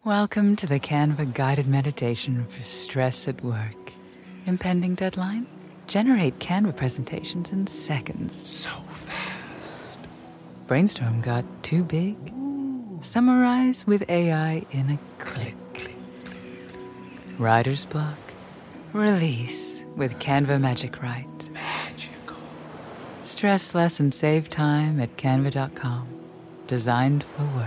Welcome to the Canva guided meditation for stress at work. Impending deadline? Generate Canva presentations in seconds. So fast. Brainstorm got too big? Summarize with AI in a click. Writer's block? Release with Canva Magic Write. Magical. Stress less and save time at canva.com. Designed for work.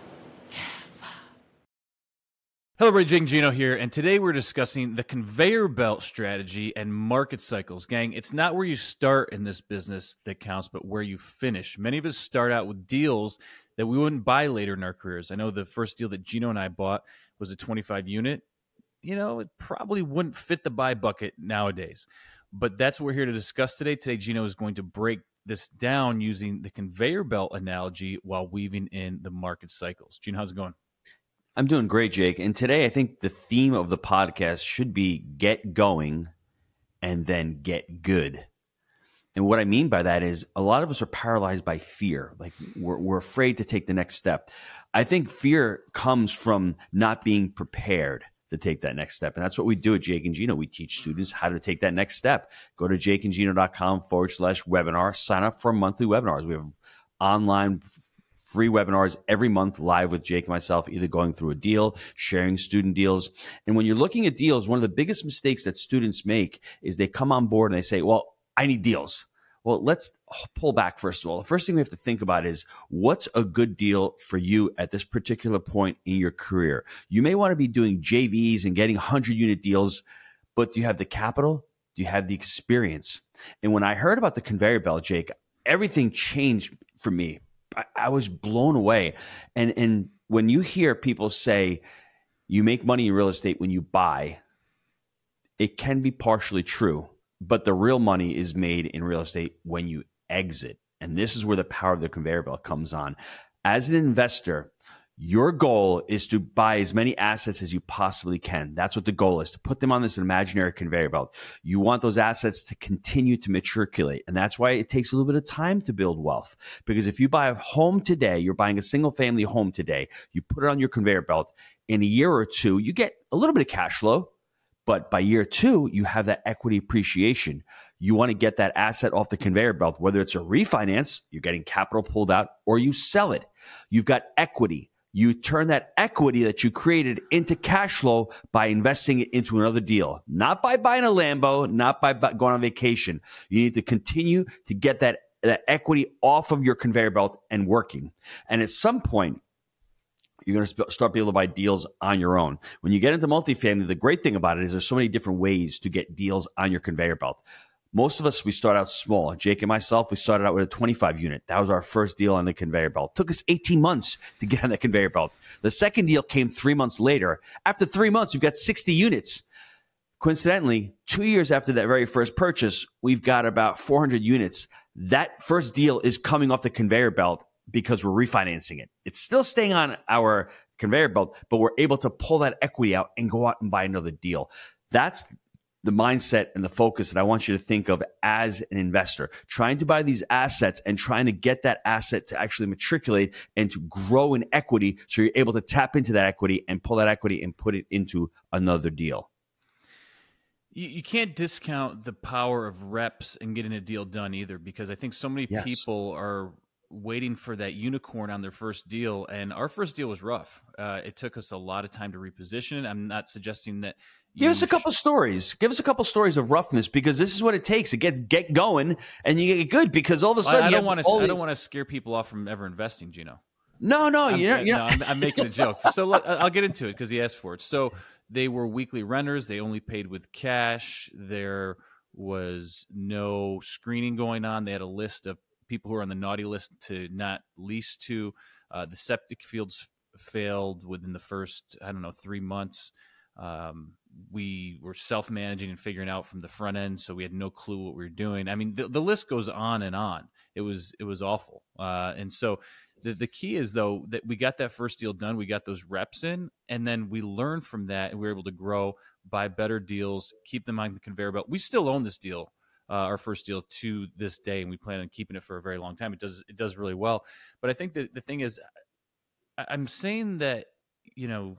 Hello, everybody. Jake and Gino here, and today we're discussing the conveyor belt strategy and market cycles. Gang, it's not where you start in this business that counts, but where you finish. Many of us start out with deals that we wouldn't buy later in our careers. I know the first deal that Gino and I bought was a 25 unit. You know, it probably wouldn't fit the buy bucket nowadays, but that's what we're here to discuss today. Today, Gino is going to break this down using the conveyor belt analogy while weaving in the market cycles. Gino, how's it going? I'm doing great, Jake. And today I think the theme of the podcast should be get going and then get good. And what I mean by that is a lot of us are paralyzed by fear. Like we're afraid to take the next step. I think fear comes from not being prepared to take that next step. And that's what we do at Jake and Gino. We teach students how to take that next step. Go to jakeandgino.com/webinar. Sign up for monthly webinars. We have online free webinars every month live with Jake and myself, either going through a deal, sharing student deals. And when you're looking at deals, one of the biggest mistakes that students make is they come on board and they say, well, I need deals. Well, let's pull back first of all. The first thing we have to think about is what's a good deal for you at this particular point in your career. You may want to be doing JVs and getting 100-unit deals, but do you have the capital? Do you have the experience? And when I heard about the conveyor belt, Jake, everything changed for me. I was blown away. And when you hear people say you make money in real estate when you buy, it can be partially true, but the real money is made in real estate when you exit. And this is where the power of the conveyor belt comes on. As an investor, your goal is to buy as many assets as you possibly can. That's what the goal is, to put them on this imaginary conveyor belt. You want those assets to continue to matriculate. And that's why it takes a little bit of time to build wealth. Because if you buy a home today, you're buying a single family home today, you put it on your conveyor belt, in a year or two, you get a little bit of cash flow. But by year two, you have that equity appreciation. You want to get that asset off the conveyor belt, whether it's a refinance, you're getting capital pulled out, or you sell it. You've got equity. You turn that equity that you created into cash flow by investing it into another deal, not by buying a Lambo, not by going on vacation. You need to continue to get that equity off of your conveyor belt and working. And at some point, you're going to start being able to buy deals on your own. When you get into multifamily, the great thing about it is there's so many different ways to get deals on your conveyor belt. Most of us, we start out small. Jake and myself, we started out with a 25 unit. That was our first deal on the conveyor belt. It took us 18 months to get on the conveyor belt. The second deal came 3 months later. After 3 months, we've got 60 units. Coincidentally, 2 years after that very first purchase, we've got about 400 units. That first deal is coming off the conveyor belt because we're refinancing it. It's still staying on our conveyor belt, but we're able to pull that equity out and go out and buy another deal. That's the mindset and the focus that I want you to think of as an investor, trying to buy these assets and trying to get that asset to actually matriculate and to grow in equity so you're able to tap into that equity and pull that equity and put it into another deal. You can't discount the power of reps and getting a deal done either, because I think so many people are waiting for that unicorn on their first deal. And our first deal was rough. It took us a lot of time to reposition it. I'm not suggesting that. Give us a couple stories. Give us a couple stories of roughness, because this is what it takes. It gets get going and you get good, because all of a sudden I don't want to scare people off from ever investing, Gino. No, I'm making a joke. So I'll get into it because he asked for it. So they were weekly renters. They only paid with cash. There was no screening going on. They had a list of people who are on the naughty list to not lease to. The septic fields failed within the first, 3 months. We were self-managing and figuring out from the front end, so we had no clue what we were doing. I mean, the list goes on and on. It was awful. And so the key is, though, that we got that first deal done. We got those reps in, and then we learned from that, and we were able to grow, buy better deals, keep them on the conveyor belt. We still own this deal, our first deal, to this day, and we plan on keeping it for a very long time. It does really well. But I think that the thing is, I'm saying that,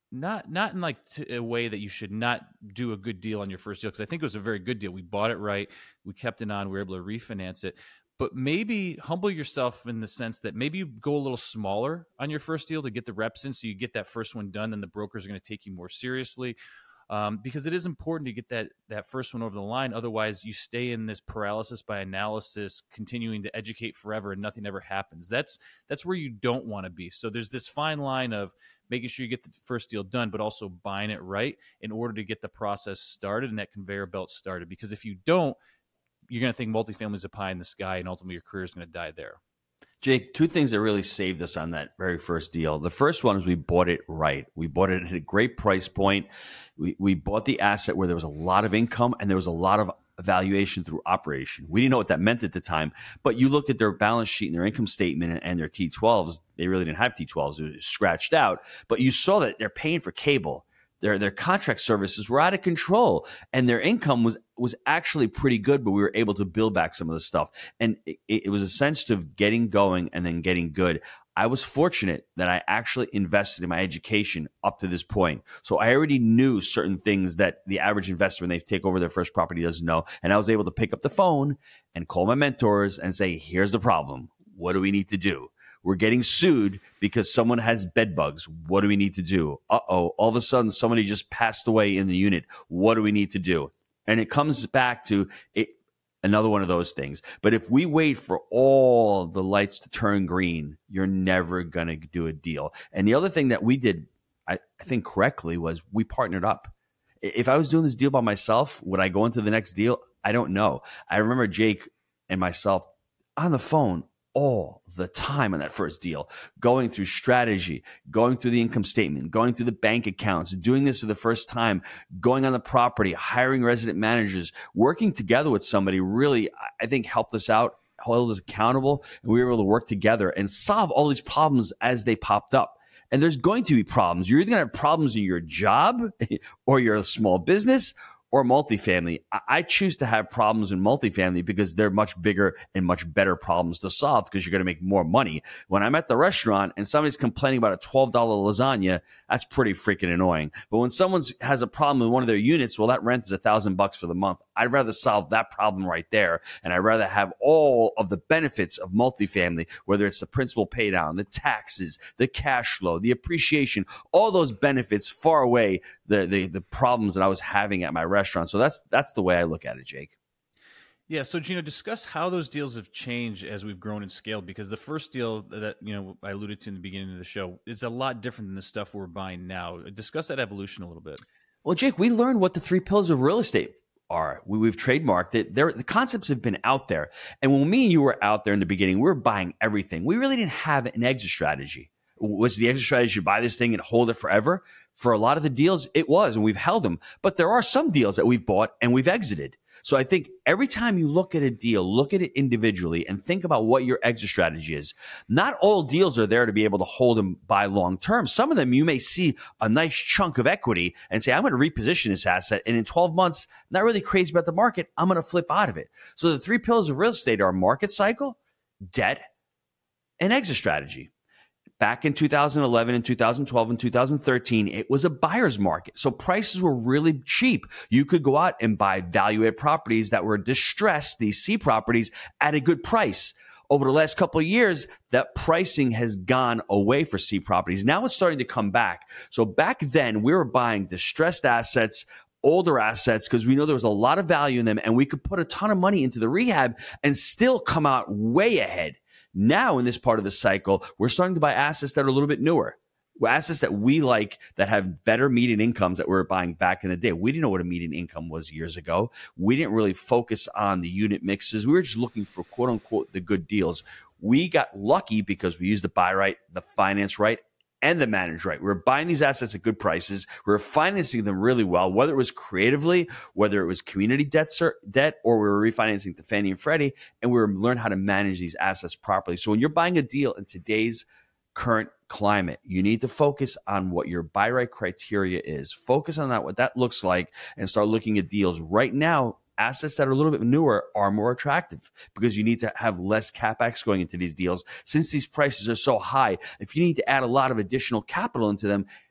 not in like a way that you should not do a good deal on your first deal, because I think it was a very good deal. We bought it right, we kept it on, we were able to refinance it. But maybe humble yourself in the sense that maybe you go a little smaller on your first deal to get the reps in, so you get that first one done. Then the brokers are going to take you more seriously, because it is important to get that first one over the line. Otherwise, you stay in this paralysis by analysis, continuing to educate forever, and nothing ever happens. That's where you don't want to be. So there's this fine line of making sure you get the first deal done, but also buying it right in order to get the process started and that conveyor belt started. Because if you don't, you're going to think multifamily is a pie in the sky, and ultimately your career is going to die there. Jake, two things that really saved us on that very first deal. The first one is we bought it right. We bought it at a great price point. We bought the asset where there was a lot of income and there was a lot of valuation through operation. We didn't know what that meant at the time, but you looked at their balance sheet and their income statement and their T12s. They really didn't have T12s. It was scratched out, but you saw that they're paying for cable. Their contract services were out of control, and their income was actually pretty good, but we were able to build back some of the stuff. And it was a sense of getting going and then getting good. I was fortunate that I actually invested in my education up to this point. So I already knew certain things that the average investor, when they take over their first property, doesn't know. And I was able to pick up the phone and call my mentors and say, here's the problem. What do we need to do? We're getting sued because someone has bed bugs. What do we need to do? All of a sudden, somebody just passed away in the unit. What do we need to do? And it comes back to it, another one of those things. But if we wait for all the lights to turn green, you're never going to do a deal. And the other thing that we did, I think correctly, was we partnered up. If I was doing this deal by myself, would I go into the next deal? I don't know. I remember Jake and myself on the phone all the time on that first deal, going through strategy, going through the income statement, going through the bank accounts, doing this for the first time, going on the property, hiring resident managers, working together with somebody really, I think, helped us out, held us accountable, and we were able to work together and solve all these problems as they popped up. And there's going to be problems. You're either going to have problems in your job or your small business or multifamily. I choose to have problems in multifamily because they're much bigger and much better problems to solve because you're going to make more money. When I'm at the restaurant and somebody's complaining about a $12 lasagna, that's pretty freaking annoying. But when someone has a problem with one of their units, well, that rent is $1,000 for the month. I'd rather solve that problem right there. And I'd rather have all of the benefits of multifamily, whether it's the principal pay down, the taxes, the cash flow, the appreciation, all those benefits far away the problems that I was having at my restaurant. So that's the way I look at it, Jake. Yeah. So Gino, discuss how those deals have changed as we've grown and scaled, because the first deal that I alluded to in the beginning of the show is a lot different than the stuff we're buying now. Discuss that evolution a little bit. Well, Jake, we learned what the 3 pillars of real estate are. We've trademarked it. The concepts have been out there. And when me and you were out there in the beginning, we were buying everything. We really didn't have an exit strategy. Was the exit strategy to buy this thing and hold it forever? For a lot of the deals, it was, and we've held them. But there are some deals that we've bought and we've exited. So I think every time you look at a deal, look at it individually and think about what your exit strategy is. Not all deals are there to be able to hold them by long term. Some of them you may see a nice chunk of equity and say, I'm going to reposition this asset. And in 12 months, not really crazy about the market, I'm going to flip out of it. So the 3 pillars of real estate are market cycle, debt, and exit strategy. Back in 2011 and 2012 and 2013, it was a buyer's market. So prices were really cheap. You could go out and buy value-add properties that were distressed, these C properties, at a good price. Over the last couple of years, that pricing has gone away for C properties. Now it's starting to come back. So back then, we were buying distressed assets, older assets, because we know there was a lot of value in them, and we could put a ton of money into the rehab and still come out way ahead. Now, in this part of the cycle, we're starting to buy assets that are a little bit newer. Assets that we like that have better median incomes that we were buying back in the day. We didn't know what a median income was years ago. We didn't really focus on the unit mixes. We were just looking for, quote unquote, the good deals. We got lucky because we used the buy right, the finance right, and the manage right. We were buying these assets at good prices. We were financing them really well, whether it was creatively, whether it was community debt, or we were refinancing to Fannie and Freddie, and we were learning how to manage these assets properly. So when you're buying a deal in today's current climate, you need to focus on what your buy right criteria is. Focus on that, what that looks like, and start looking at deals. Right now, assets that are a little bit newer are more attractive because you need to have less CapEx going into these deals. Since these prices are so high, if you need to add a lot of additional capital into them,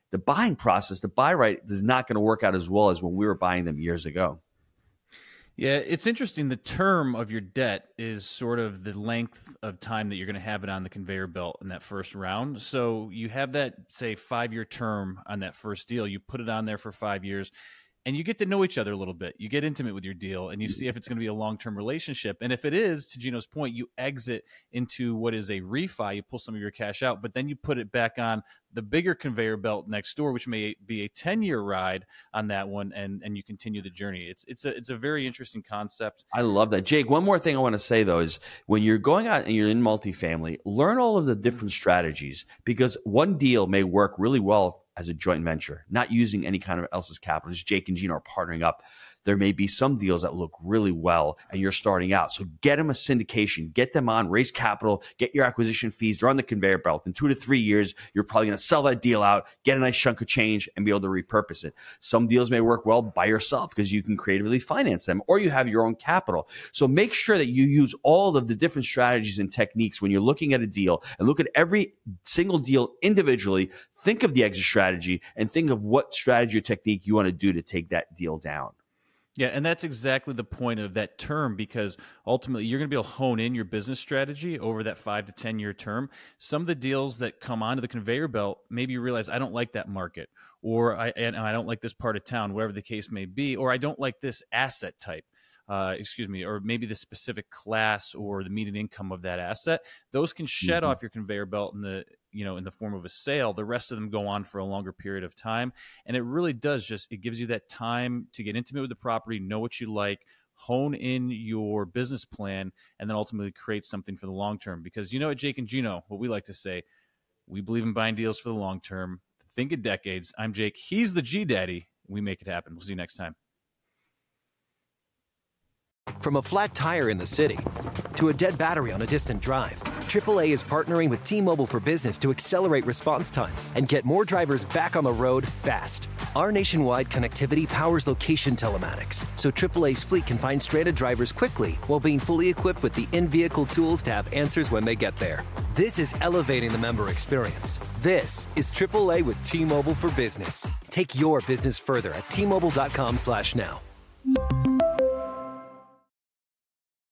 the buying process, the buy right, is not going to work out as well as when we were buying them years ago. Yeah, it's interesting. The term of your debt is sort of the length of time that you're going to have it on the conveyor belt in that first round. So you have that, say, 5-year term on that first deal. You put it on there for 5 years, and you get to know each other a little bit. You get intimate with your deal, and you see if it's going to be a long-term relationship. And if it is, to Gino's point, you exit into what is a refi. You pull some of your cash out, but then you put it back on the bigger conveyor belt next door, which may be a 10-year ride on that one, and you continue the journey. It's a very interesting concept. I love that. Jake, one more thing I want to say, though, is when you're going out and you're in multifamily, learn all of the different strategies, because one deal may work really well as a joint venture, not using any kind of else's capital. Just Jake and Gino are partnering up. There may be some deals that look really well and you're starting out. So get them a syndication, get them on, raise capital, get your acquisition fees. They're on the conveyor belt. In 2 to 3 years, you're probably going to sell that deal out, get a nice chunk of change, and be able to repurpose it. Some deals may work well by yourself because you can creatively finance them, or you have your own capital. So make sure that you use all of the different strategies and techniques when you're looking at a deal, and look at every single deal individually. Think of the exit strategy and think of what strategy or technique you want to do to take that deal down. Yeah, and that's exactly the point of that term, because ultimately you're going to be able to hone in your business strategy over that 5 to 10 year term. Some of the deals that come onto the conveyor belt, maybe you realize, I don't like that market, or I don't like this part of town, whatever the case may be, or I don't like this asset type. Or maybe the specific class or the median income of that asset. Those can shed off your conveyor belt in the form of a sale. The rest of them go on for a longer period of time. And it really does it gives you that time to get intimate with the property, know what you like, hone in your business plan, and then ultimately create something for the long term. Because at Jake and Gino, what we like to say, we believe in buying deals for the long term. Think of decades. I'm Jake. He's the G Daddy. We make it happen. We'll see you next time. From a flat tire in the city to a dead battery on a distant drive, AAA is partnering with T-Mobile for Business to accelerate response times and get more drivers back on the road fast. Our nationwide connectivity powers location telematics, so AAA's fleet can find stranded drivers quickly while being fully equipped with the in-vehicle tools to have answers when they get there. This is elevating the member experience. This is AAA with T-Mobile for Business. Take your business further at T-Mobile.com/now.